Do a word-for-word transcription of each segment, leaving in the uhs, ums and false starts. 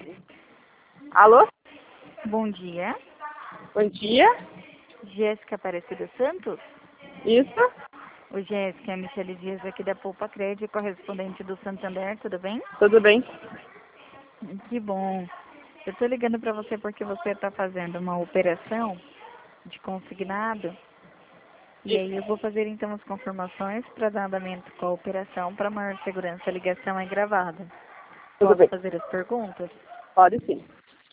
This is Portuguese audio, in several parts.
Alô? Bom dia. Bom dia. Jéssica Aparecida Santos? Isso? O Jéssica é a Michele Dias aqui da Poupa Crédito, correspondente do Santander, tudo bem? Tudo bem? Que bom. Eu tô ligando para você porque você está fazendo uma operação de consignado. E aí eu vou fazer então as confirmações para dar andamento com a operação para maior segurança. A ligação é gravada. Tudo Posso bem. fazer as perguntas? Pode sim.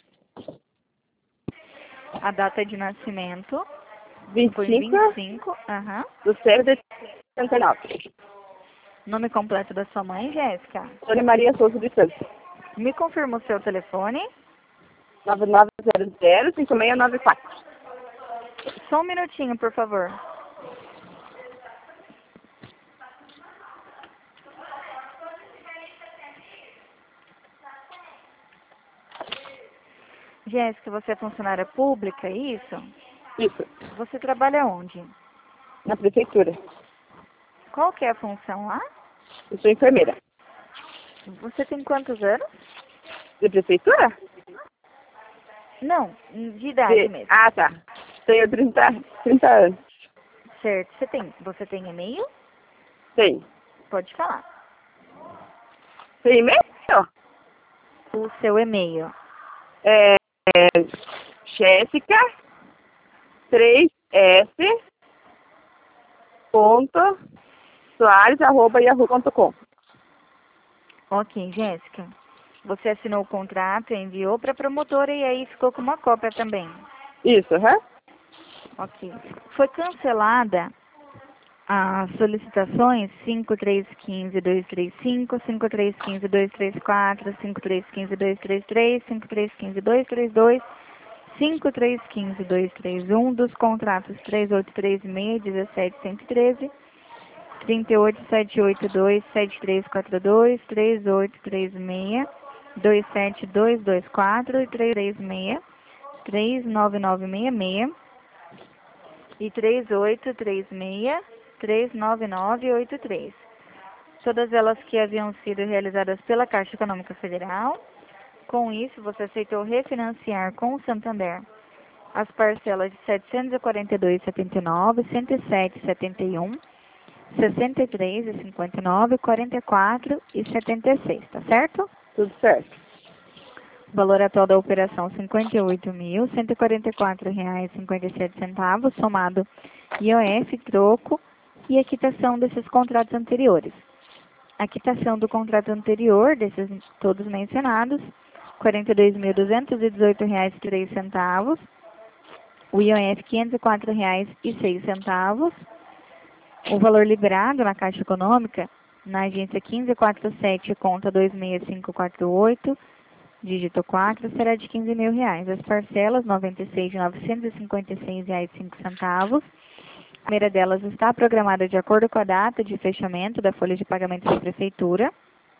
A data de nascimento vinte e foi cinco vinte e cinco. Aham. do zero de setenta e nove. Nome completo da sua mãe, Jéssica? Sônia Maria Souza de Santos. Me confirma o seu telefone. nove nove zero zero cinco seis nove quatro. Só um minutinho, por favor. Jéssica, você é funcionária pública, é isso? Isso. Você trabalha onde? Na prefeitura. Qual que é a função lá? Eu sou enfermeira. Você tem quantos anos? De prefeitura? Não, de idade De... mesmo. Ah, tá. Tenho trinta, trinta anos. Certo. Você tem, você tem e-mail? Tem. Pode falar. Tem e-mail? O seu e-mail. É, é Jéssica três S ponto Soares arroba yahoo ponto com. Ok, Jéssica. Você assinou o contrato, enviou para a promotora e aí ficou com uma cópia também. Isso, aham. Ok. Foi cancelada as solicitações cinco três um cinco dois três cinco, cinco três um cinco dois três quatro, cinco três um cinco dois três três, cinco três um cinco dois três dois, cinco três um cinco dois três um dos contratos três oito três seis, dezessete cento e treze, trinta e oito setecentos e oitenta e dois, setenta e três quarenta e dois, três oito três seis, dois sete dois dois quatro e três três seis, três nove nove seis seis e três oito três seis, três nove nove oito três. Todas elas que haviam sido realizadas pela Caixa Econômica Federal. Com isso, você aceitou refinanciar com o Santander as parcelas de setecentos e quarenta e dois reais e setenta e nove centavos, cento e sete reais e setenta e um centavos, sessenta e três reais e cinquenta e nove centavos, quarenta e quatro reais e setenta e seis centavos, tá certo? Tudo certo. O valor atual da operação cinquenta e oito mil cento e quarenta e quatro reais e cinquenta e sete centavos, somado I O F, troco e a quitação desses contratos anteriores. A quitação do contrato anterior, desses todos mencionados, quarenta e dois mil duzentos e dezoito reais e três centavos, o I O F quinhentos e quatro reais e seis centavos, o valor liberado na Caixa Econômica, na agência quinze quarenta e sete, conta dois seis cinco quatro oito, dígito quatro, será de quinze mil reais. As parcelas, noventa e seis mil novecentos e cinquenta e seis reais e cinco centavos. A primeira delas está programada de acordo com a data de fechamento da folha de pagamento da Prefeitura.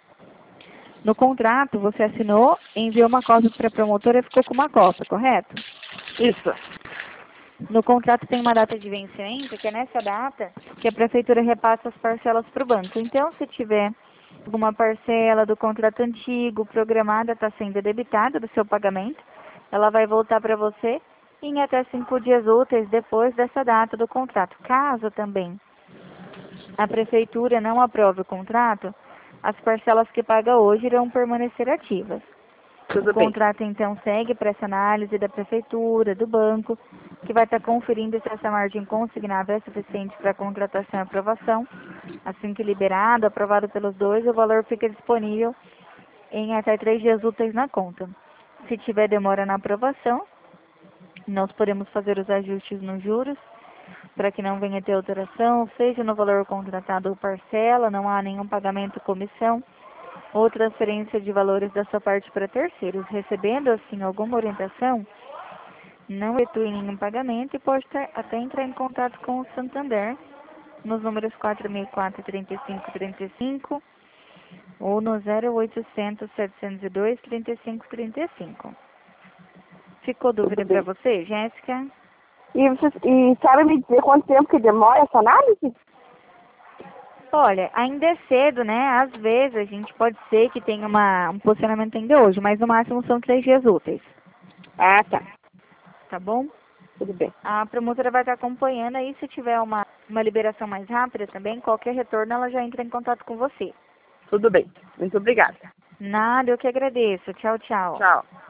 No contrato, você assinou, enviou uma cópia para a promotora e ficou com uma cópia, correto? Isso. No contrato tem uma data de vencimento, que é nessa data que a Prefeitura repassa as parcelas para o banco. Então, se tiver alguma parcela do contrato antigo programada, está sendo debitada do seu pagamento, ela vai voltar para você em até cinco dias úteis depois dessa data do contrato. Caso também a Prefeitura não aprove o contrato, as parcelas que paga hoje irão permanecer ativas. Tudo O bem. contrato então segue para essa análise da Prefeitura, do banco, que vai estar conferindo se essa margem consignada é suficiente para contratação e aprovação. Assim que liberado, aprovado pelos dois, o valor fica disponível em até três dias úteis na conta. Se tiver demora na aprovação, nós podemos fazer os ajustes nos juros, para que não venha ter alteração, seja no valor contratado ou parcela, não há nenhum pagamento ou comissão, ou transferência de valores da sua parte para terceiros. Recebendo, assim, alguma orientação, não efetue nenhum pagamento e pode ter, até entrar em contato com o Santander, nos números quatro mil e quatro, trinta e cinco, trinta e cinco, ou no zero oitocentos, setecentos e dois, trinta e cinco, trinta e cinco. Ficou dúvida Tudo para bem. você, Jéssica? E, você, e sabe me dizer quanto tempo que demora essa análise? Olha, ainda é cedo, né? Às vezes a gente pode ser que tenha uma, um posicionamento ainda hoje, mas no máximo são três dias úteis, Ah, tá. tá bom? Tudo bem. A promotora vai estar acompanhando aí, se tiver uma, uma liberação mais rápida também, qualquer retorno ela já entra em contato com você. Tudo bem. Muito obrigada. Nada, eu que agradeço. Tchau, tchau. Tchau.